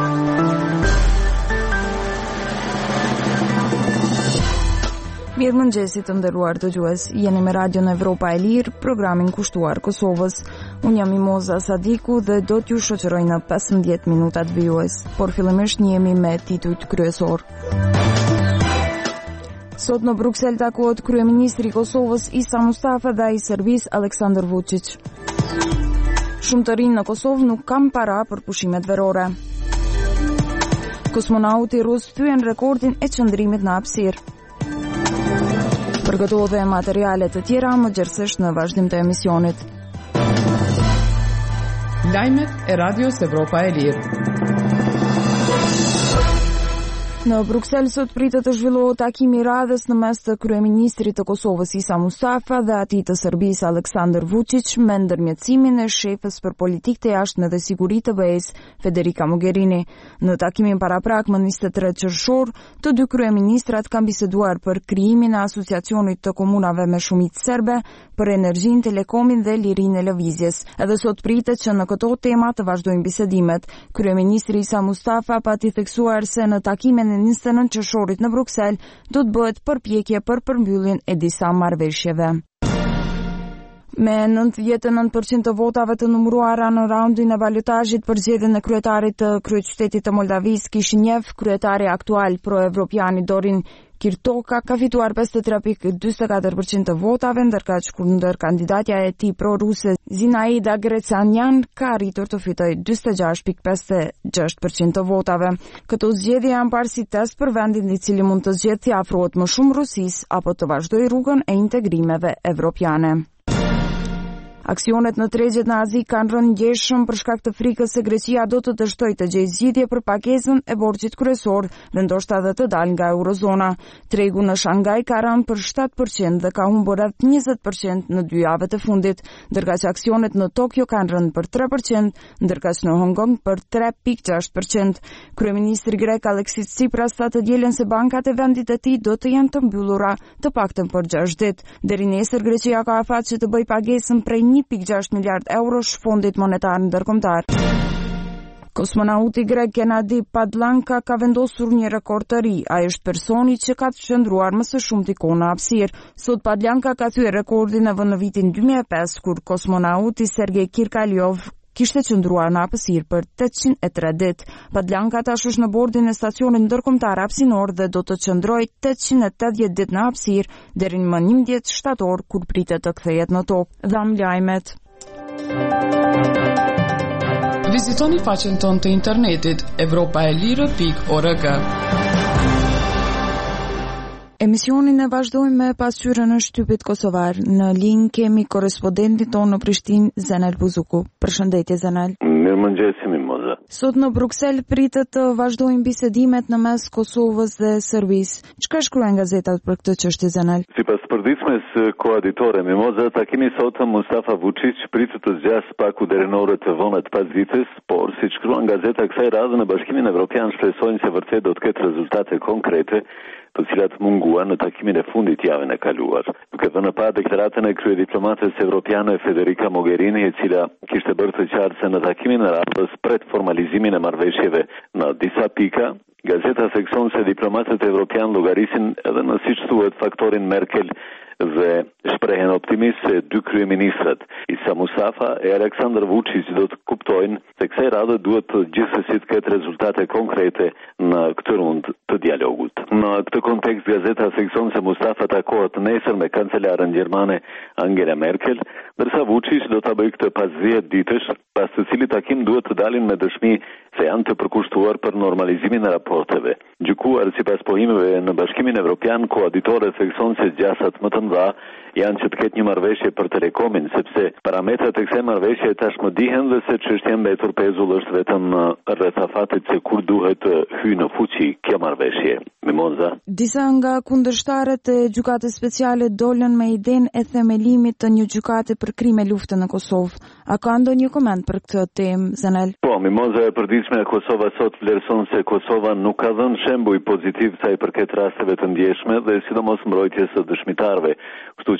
Mirëmëngjesit të nderuar dëgjues, jeni me Radion Evropa e Lirë, programin kushtuar Kosovës. Unë jam Mimoza Sadiku dhe do t'ju shoqëroj në 15 minutat vijues, por fillimisht njihemi me titujt kryesor. Sot në Bruksel takohet kryeministri i Kosovës Isa Mustafa dhe ai i Serbisë Aleksandar Vučić. Shumë të rinj në Kosovë nuk kanë para për pushimet verore. Kosmonauti rus thyen rekordin e qëndrimit në hapësirë. Përgëto dhe materiale të tjera më gjerësisht në vazhdim të emisionit. Lajmet e Radios Evropa e Lirë. Në Bruksel sot pritet të zhvillohet takimi i radhës në mes të kryeministrit të Kosovës Isa Mustafa dhe atij të Serbisë Aleksandar Vučić me ndërmjetësimin e shefës për politikë të jashtme dhe siguri të BE-s Federica Mogherini. Në takimin paraprak më 23 qershor, të dy kryeministrat kanë biseduar për krijimin e asociacionit të komunave me shumicë serbe, për energjinë, telekomin dhe lirinë e lëvizjes. Edhe sot pritet që në këto tema të vazhdojnë bisedimet. Kryeministri Isa Mustafa pati theksuar se në takimin 29 qershorit në Bruksel do të bëhet përpjekje për përmbylljen e disa marrëveshjeve. Me 99% të votave të numëruara në raundin e balotazhit për zgjedhjen e kryetarit të kryeqytetit të Moldavisë, Kishinev, kryetari aktual pro-evropiani Dorin Kirtoka ka fituar 53.44% të votave, ndërkënd kandidatja e tij pro-ruse Zinaida Grecanjan ka arritur të fitojë 46.56% të votave. Këto zgjedhje janë parë si test për vendin i cili mund të zgjedhë të afrohet më shumë Rusisë apo të vazhdojë rrugën e integrimeve evropiane. Aksionet në tregjet në Azi kanë rënë ngjeshëm për shkak të frikës se Greqia do të dështojë të gjejë zgjidhje për pagesën e borxhit kryesor dhe ndoshta edhe të dalë nga eurozona. Tregu në Shangaj ka rënë për 7% dhe ka humbur rreth 20% në 2 javët e fundit, ndërkaq aksionet në Tokyo kanë rënë për 3%, ndërkaq në Hong Kong për 3.6%. Kryeministri grek Aleksis Tsipras tha të dielën se bankat e vendit të tij do të jenë të mbyllura të paktën për 6 ditë. Deri nesër Greqia ka afatshë të bëjë pagesën prej 1.6 miliard eurosh fondit monetar ndërkombëtar. Kosmonauti grek Gennady Padlanka ka vendosur një rekord të ri. Ai është personi që ka qëndruar më së shumti kohë në hapësirë. Sot Padlanka ka thyer rekordin e vënë në vitin 2005 kur kosmonauti Sergej Kirkaljov kishte qëndruar në hapësirë për 803 ditë. Padlanka tash është në bordin e stacionit ndërkombëtar hapësinor dhe do të qëndrojë 880 ditë në hapësirë deri në 11 shtator kur pritet të kthehet në tokë. Dham lajmet. Vizitoni faqen tonë të internetit evropaelire.org. Emisionin e vazhdojmë me pasqyrën në shtypit kosovar. Në linj kemi korrespondentin tonë në Prishtinë, Zenel Buzuku. Përshëndetje Zenel. Mirëmëngjes Mimoza. Sot në Bruksel pritet të vazhdojnë bisedimet në mes Kosovës dhe Serbisë. Çka shkruajnë gazetat për këtë çështje Zenel? Sipas përditshmes koaditore Mimoza, takimi sot Mustafa Vučić pritet të zgjasë pak deri në orët e vona të pasdites, por siç shkruan gazeta kësaj radhe në Bashkimin Evropian shpresojnë se vërtet do të ketë rezultate konkrete të cilat munguan në takimin e fundit javën e kaluar. Duke dhënë pa deklaratën e kryediplomates evropiane Federica Mogherini, e cila kishte bërë të qartë se në takimin e radhës pret formalizimin e marrëveshjeve në disa pika, gazeta thekson se diplomatët evropian llogarisin edhe në siç thuhet faktorin Merkel dhe shprehen optimist se dy kryeministrat, Isa Mustafa e Aleksandar Vučić, do të kuptojnë se kësaj radhe duhet të gjithsesi të ketë rezultate konkrete në këtë rundë të dialogut. Në këtë kontekst, gazeta thekson se Mustafa takohet nesër me kancelaren gjermane Angela Merkel, ndërsa Vučić do ta bëjë këtë pas 10 ditësh, pas të cilit takim duhet të dalin me dëshmi se janë të përkushtuar për normalizimin e raporteve. Gjykuar sipas pohimeve në Bashkimin Evropian, koaditore thekson se gjasat më të mëdha janë që të ketë një marrëveshje për telekomin, sepse parametrat e kësaj marrëveshje tashmë dihen dhe se çështja mbetur pezull është vetëm rreth afatit se kur duhet të hyjë në fuqi kjo marrëveshje. Mimoza. Disa nga kundërshtarët e gjykatës speciale dolën me idenë e themelimit të një gjykate për krime lufte në Kosovë. A ka ndonjë koment për këtë temë, Zenel? Po, Mimoza, e përditshme e Kosova sot vlerëson se Kosova nuk ka dhënë shembuj pozitiv sa i përket rasteve të ndjeshme dhe sidomos mbrojtjes së dëshmitarëve, kështu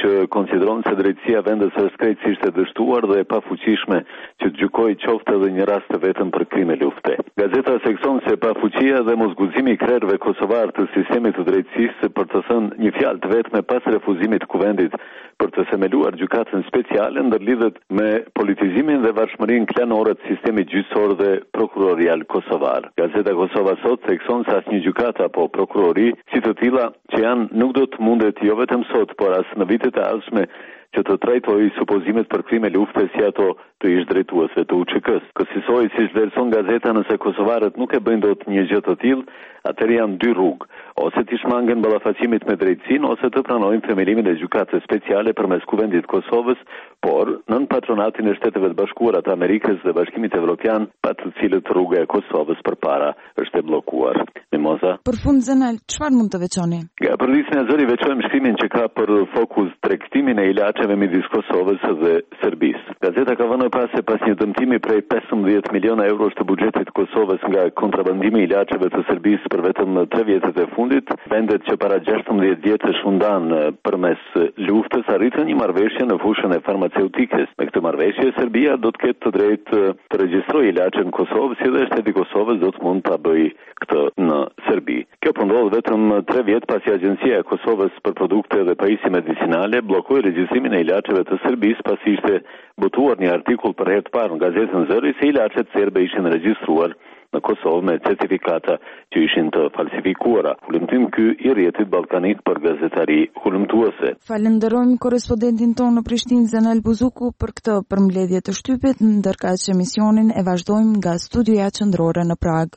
që konsideron se drejtësia vendesore krejtësisht ishte dështuar dhe e pafuqishme që të gjykojë qoftë edhe një rast të vetëm për krime lufte. Gazeta thekson se pafuqia dhe mosguzimi i krerëve kosovar të sistemit të drejtësisë për të thënë një fjalë të vetme pas refuzimit të kuvendit për të themeluar gjykatën speciale ndërlidhet me politizimin dhe varfshmërinë klanore të sistemit gjyqësor dhe prokurorial kosovar. Gazeta Kosova Sot thekson se asnjë gjykatë apo prokurori si të tilla që janë nuk do të mundet jo vetëm sot, por as në vitet e ardhshme që të trajtojë supozimet për krime lufte si ato të ish drejtuesve të UÇK-s. Kësaj si vlerëson gazeta, nëse kosovarët nuk e bëjnë dot një gjë të tillë, atëherë janë dy rrugë: ose të shmangen ballafaqimit me drejtsinë, ose të pranojnë themelimin e gjykatës speciale përmes kuvendit të Kosovës, por nën patronatin e Shteteve të Bashkuara të Amerikës dhe Bashkimit Evropian, pa të cilët rruga e Kosovës përpara është e bllokuar. Mimoza. Për fund Zenel, çfarë mund të veçoni? Nga përlisja e zëri veçojmë shkrimin që ka për fokus tregtimin e ilaçeve midis Kosovës dhe Serbisë. Gazeta ka vënë pas se pas një dëmtimi prej 15 miliona eurosh të buxhetit të Kosovës nga kontrabandimi i ilaçeve të Serbisë për vetëm 3 vjetet e fundit, vendet që para 16 vjetësh u ndan përmes luftës arritën një marrëveshje në fushën e farmaceutikës. Me këtë marrëveshje Serbia do të ketë të drejtë të regjistrojë ilaçe në Kosovë, si dhe shteti i Kosovës do të mund ta bëjë këtë në Serbi. Kjo po ndodh vetëm 3 vjet pasi Agjencia e Kosovës për produkte dhe pajisje medicinale bllokoi regjistrimin e ilaçeve të Serbisë pasi ishte botuar një artikull për herë të parë në gazetën Zëri se ilaçet serbe ishin regjistruar në Kosovë me certifikata që ishin të falsifikuara. Hulumtim ky i rrjetit ballkanik për gazetari hulumtuese. Falenderojmë korrespondentin tonë në Prishtinë Zenel Buzuku për këtë përmbledhje të shtypit, ndërkaq emisionin e vazhdojmë nga studioja qendrore në Prag.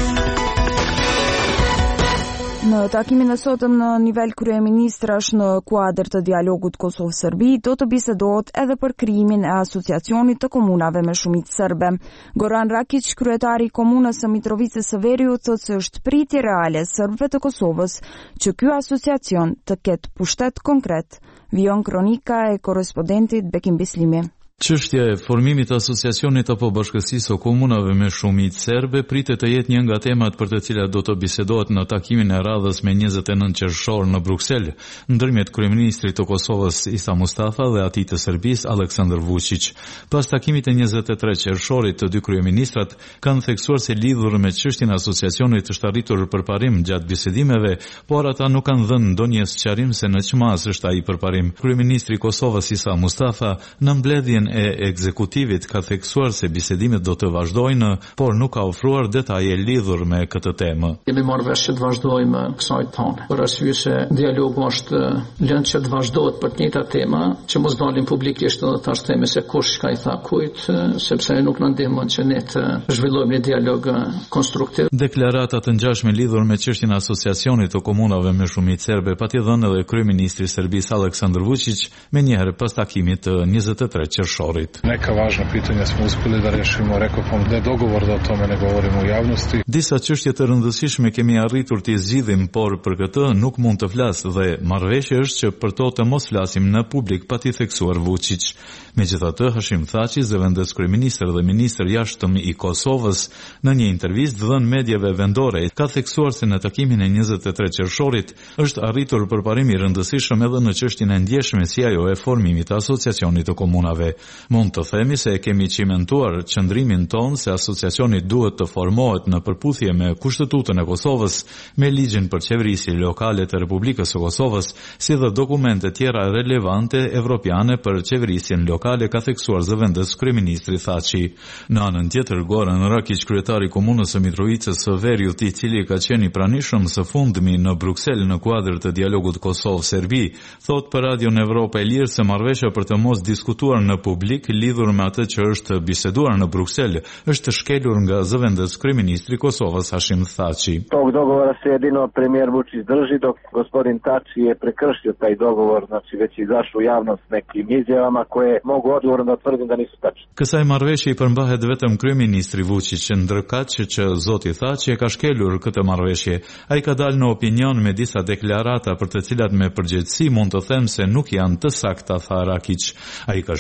Në takimin e sotëm në nivel kryeministrash në kuadër të dialogut Kosovë-Serbi do të bisedohet edhe për krijimin e asociacionit të komunave me shumicë serbe. Goran Rakić, kryetari i komunës së Mitrovicës së Veriut, thotë se është pritje reale serbëve të Kosovës që ky asociacion të ketë pushtet konkret. Vijon kronika e korrespondentit Bekim Bislimi. Çështja e formimit të asociacionit apo bashkësisë së komunave me shumicë serbe pritet të jetë një nga temat për të cilat do të bisedohet në takimin e radhës me 29 qershor në Bruksel, ndërmjet kryeministrit të Kosovës Isa Mustafa dhe atij të Serbisë Aleksandar Vučić. Pas takimit të 23 qershorit, të dy kryeministrat kanë theksuar se lidhur me çështjen e asociacionit është arritur përparim gjatë bisedimeve, por ata nuk kanë dhënë ndonjë sqarim se në çmas është ai përparim. Kryeministri i Kosovës Isa Mustafa në mbledhjen e ekzekutivit ka theksuar se bisedimet do të vazhdojnë, por nuk ka ofruar detaje lidhur me këtë temë. Jemi marrë vesh që të vazhdojmë kësaj tonë. Për arsye se dialogu është lënë që të vazhdohet për të njëjta tema, që mos dalim publikisht edhe tash themi se kush çka i tha kujt, sepse nuk na ndihmon që ne të zhvillojmë një dialog konstruktiv. Deklarata të ngjashme lidhur me çështjen e asociacionit të komunave me shumicë serbe pati dhënë edhe kryeministri i Serbisë Aleksandar Vučić menjëherë pas takimit të 23 qershorit. Neka važna pitanja smo uspeli da rešimo, rekao sam da je dogovor da o tome ne govorimo u javnosti. Disa çështje të rëndësishme kemi arritur t'i zgjidhim, por për këtë nuk mund të flas dhe marrëveshja është që për to të mos flasim në publik, pati theksuar Vučić. Megjithatë, Hashim Thaçi, zëvendës kryeministër dhe ministër jashtëm i Kosovës, në një intervistë dhënë mediave vendore, ka theksuar se në takimin e 23 qershorit është arritur përparim i rëndësishëm edhe në çështjen e ndjeshme si ajo e formimit të asociacionit të komunave. Mund të themi se kemi cimentuar qëndrimin ton se asociacioni duhet të formohet në përputhje me Kushtetutën e Kosovës, me ligjin për qeverisje lokale të Republikës së Kosovës, si dhe dokumente tjera relevante evropiane për qeverisjen lokale, ka theksuar zëvendës kryeministri Thaçi. Në anën tjetër, Goran Rakić, kryetari i komunës së Mitrovicës së Veriut, i cili ka qenë i pranishëm së fundmi në Bruksel në kuadër të dialogut Kosovë-Serbi, thot për Radion Evropa e Lirë se marrëveshja për të mos diskutuar në publik lidhur me atë që është biseduar në Bruksel është shkelur nga zëvendës kryeministri Kosovës Hashim Thaçi. Tog dogovora se jedino premijer Vučić drži, dok gospodin Thaçi je prekršio taj dogovor, znači već izašao u javnost nekim izjavama koje mogu odgovorno da tvrdim da nisu tačne. Kësaj marrëveshje i përmbahet vetëm kryeministri Vučić, ndërkaq që zoti Thaçi e ka shkelur këtë marrëveshje. Ai ka dalë në opinion me disa deklarata për të cilat me përgjegjësi mund të them se nuk janë të sakta, tha Rakić. Ai ka shtuar se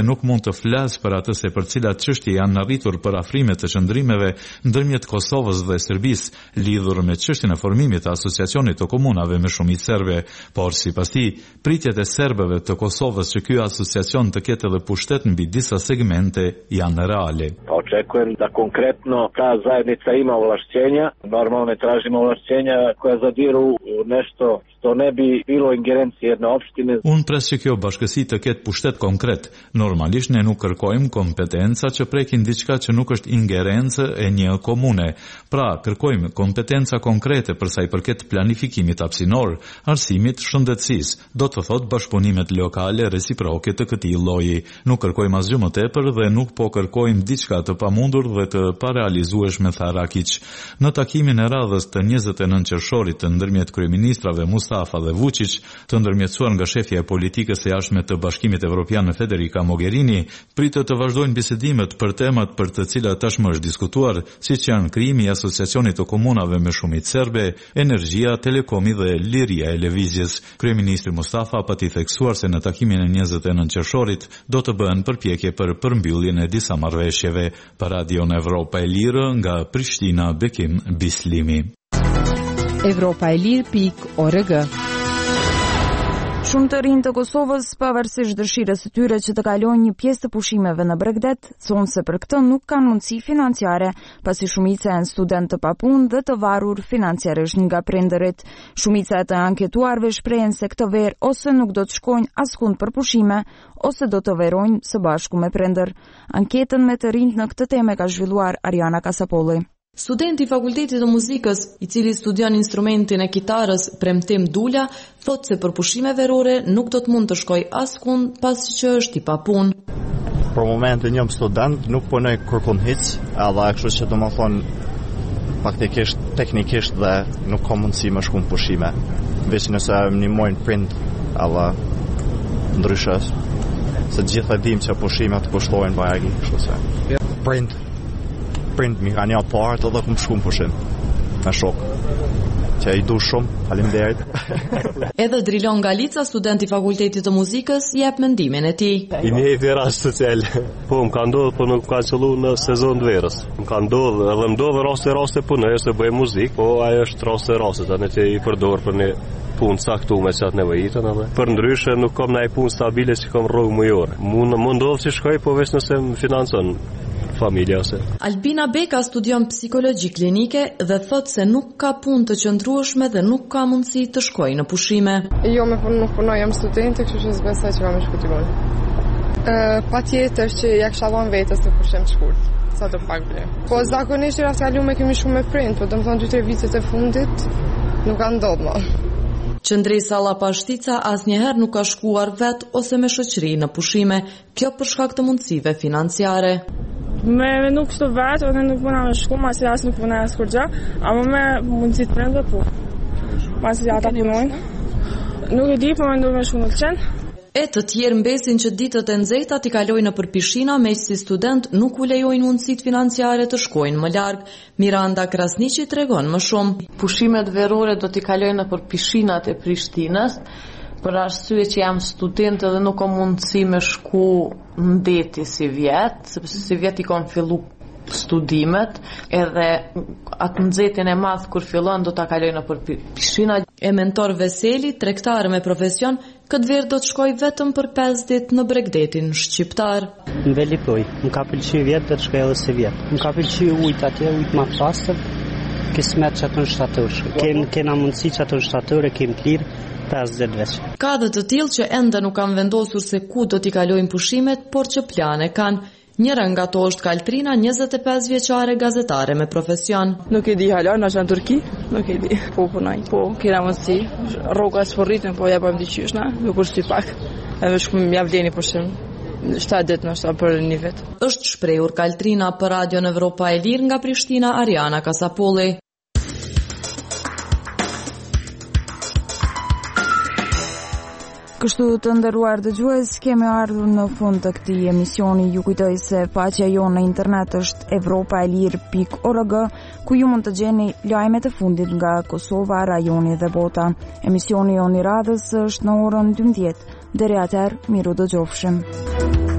se nuk mund të flas për atë se për cilat çështje janë arritur për afrime të qëndrimeve ndërmjet Kosovës dhe Serbisë, lidhur me çështjen e formimit të asociacionit të komunave me shumicë serbe, por sipas tij, pritjet e serbëve të Kosovës që ky asociacion të ketë edhe pushtet mbi disa segmente janë reale. Očekujem da konkretno ta zajednica ima ovlašćenja, normalno ne tražimo ovlašćenja koja zadiru u nešto što ne bi bilo ingerencije jedne opštine. Unë pres që kjo bashkësi të ketë pushtet konkret. Normalisht ne nuk kërkojmë kompetenca që prekin diçka që nuk është ingerencë e një komune. Pra, kërkojmë kompetenca konkrete për sa i përket planifikimit hapësinor, arsimit, shëndetësisë, do të thotë bashkëpunimet lokale reciproke të këtij lloji. Nuk kërkojmë asgjë më tepër dhe nuk po kërkojmë diçka të pamundur dhe të parealizueshme, tha Rakić. Në takimin e radhës të 29 qershorit të ndërmjet kryeministrave Mustafa dhe Vučić, të ndërmjetësuar nga shefja e politikës së jashtme të Bashkimit Evropian Federica Mogherini, pritet të vazhdojnë bisedimet për temat për të cilat tashmë është diskutuar, siç janë krijimi i asociacionit të komunave me shumicë serbe, energjia, telekomi dhe liria e lëvizjes. Kryeministri Mustafa pati theksuar se në takimin e 29 qershorit do të bëhen përpjekje për përmbylljen e disa marrëveshjeve. Për Radion Evropa e Lirë nga Prishtina, Bekim Bislimi. Evropaelir.org. Shumë të rinj të Kosovës, pavarësisht dëshirës së tyre që të kalojnë një pjesë të pushimeve në Bregdet, thonë se për këtë nuk kanë mundësi financiare, pasi shumica janë studentë të papunë dhe të varur financiarisht nga prindërit. Shumica e të anketuarve shprehen se këtë verë ose nuk do të shkojnë askund për pushime, ose do të verojnë së bashku me prindër. Anketën me të rinjt në këtë temë ka zhvilluar Ariana Kasapolli. Studenti i Fakultetit të Muzikës, i cili studion instrumentin e kitarës Premtim Dula, thotë se për pushime verore nuk do të mund të shkoj askund pasi që është i papunë. Për momentin jam student, nuk punoj kërkun hiç, edhe kështu që domethënë faktikisht, teknikisht dhe nuk kam mundësi më shku në pushime. Veç nëse më ndihmojnë prind, edhe ndryshe, se gjithë e dim që pushimet kushtojnë bajagi, kështu se. Prind mi ka një partë edhe këmë shku në pushim me shok që i du shumë, faleminderit. Edhe Drilon Galica, student i Fakultetit të Muzikës, jep mendimin e tij. I njëjti rast social. Po më ka ndodhur, po nuk ka qëllu në sezon të verës. Më ka ndodhur, edhe më ndodhur raste punoj se bëj muzikë, po ajo është raste tani që i përdor për një punë caktuar që atë nevojitën edhe. Për ndryshe nuk kam ndaj punë stabile që kam rrugë mujore. Mund ndodh që shkoj, po veç nëse më financon familja ose. Albina Beka studion psikologji klinike dhe thot se nuk ka punë të qëndrueshme dhe nuk ka mundësi të shkojë në pushime. Jo, nuk punoj, jam studente, kështu që s'besoj që kam shku t'i punë. Patjetër që ja kisha dhënë vetes në pushim të shkurt, sa do pak ble. Po zakonisht rreth kalume kemi shumë me prind, po domethënë 2-3 vitet e fundit nuk ka ndodhur më. Qëndresa Llapashtica asnjëherë nuk ka shkuar vet ose me shoqëri në pushime, kjo për shkak të mundësive financiare. Me nuk kështu vetë, ose nuk puna me shku, masi as nuk puna as kur gjë, ama me mundësit prindve po. Masi ata punojnë. Nuk e di, po me ndu me shku në Lëqen. E të tjerë mbesin që ditët e nxehta t'i kalojnë nëpër pishina, me që si student nuk u lejojnë mundësit financiare të shkojnë më larg. Miranda Krasniqi tregon më shumë. Pushimet verore do t'i kalojnë nëpër pishinat e Prishtinës, për arsye që jam student dhe nuk kam mundësi me shku në deti si vjet, sepse si vjet i kam fillu studimet, edhe atë nxehtin e madh kur fillon do ta kaloj nëpër pishina. E mentor Veseli, tregtar me profesion, këtë verë do të shkoj vetëm për 5 ditë në Bregdetin shqiptar. Në Velipoj, më ka pëlqyer vjet do të shkoj edhe si vjet. Më ka pëlqyer ujtë atje, ujtë më pastër, kismet që ato në shtator. Kena mundësi që ato në shtator e kem të lirë. Ka dhe të tillë që ende nuk kanë vendosur se ku do t'i kalojnë pushimet, por që plane kanë. Njëra nga to është Kaltrina, 25 vjeçare gazetare me profesion. Nuk e di hala, na janë në Turqi, nuk e di. Po punoj. Po kena mundësi, rroga s'po rritën, po ja bëjmë diçysh na, nuk është pak. Edhe shkum ja vleni pushim. 7 ditë nështë për një vit. Është shprehur Kaltrina për Radion Evropa e Lirë nga Prishtina, Ariana Kasapolli. Kështu të nderuar dëgjues, kemi ardhur në fund të këtij emisioni. Ju kujtoj se faqja jonë në internet është evropaelir.org, ku ju mund të gjeni lajmet e fundit nga Kosova, rajoni dhe bota. Emisioni jonë i radhës është në orën 12. Deri atëherë, miru dëgjofshim.